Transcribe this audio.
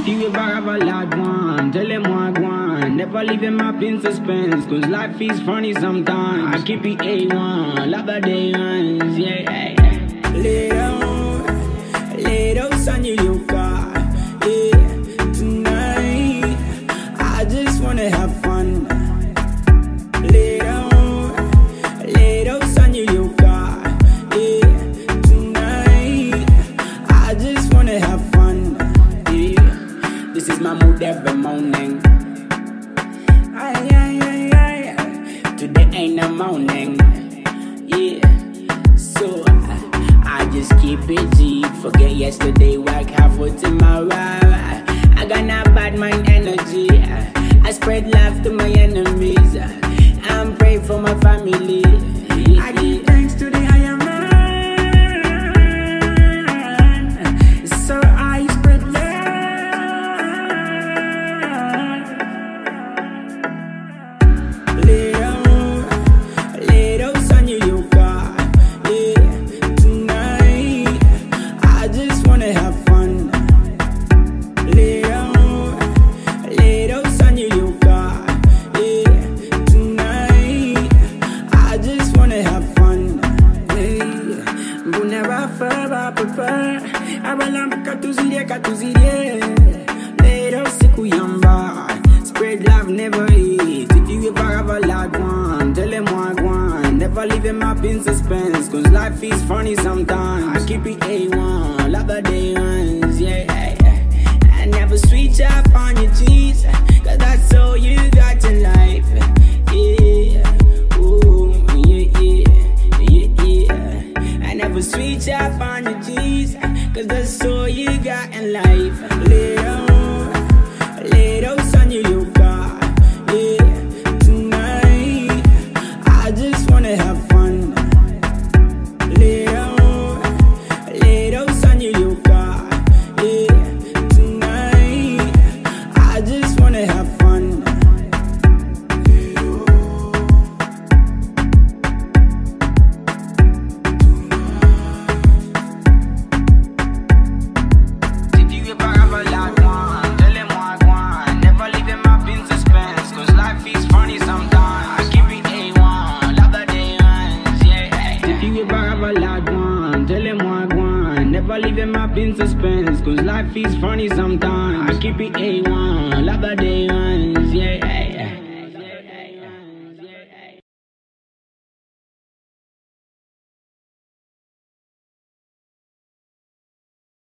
If you ever have a loved one, tell them what I want. Never leave him up in suspense, cause life is funny sometimes. I keep it A1, love the day ones, yeah. Lay down, son, you got, yeah. Tonight, I just wanna have fun. Lay down, son, you got, yeah. Tonight, I just wanna have fun, yeah. This is my mood every morning. Today ain't no morning, yeah. So I just keep it G. Forget yesterday, work hard for tomorrow. I got no bad mind energy. I spread love to my enemies. I'm praying for my family. I give thanks to the higher man. So I spread love. Lay down, son, you got, yeah. Tonight, I just wanna have fun. Lay down, son, you got, yeah. Tonight, I just wanna have fun. Hey, Bunera prepare. Abalamba katuzirie. Lay down, siku yamba. Spread love, never hate. If you ever have a loved one, tell him what I want. Never leave him up in suspense, cause life is funny sometimes. I keep it A1, love the day ones, yeah. I never switch up on your cheese, cause that's all you got in life, yeah. Ooh, yeah. I never switch up on your cheese, cause that's all you got in life. Lay down, son, you got, yeah. Tonight, I just wanna have fun. Lay down, son, you got, yeah. Tonight, I just wanna have fun. If you ever have a loved one, tell him what I want. Never leave him up in suspense, cause life is funny sometimes. I keep it A1, love the day ones, yeah. If you ever have a loved one, tell him what I want. Never leave him up in suspense, cause life is funny sometimes. I keep it A1, love the day ones, yeah.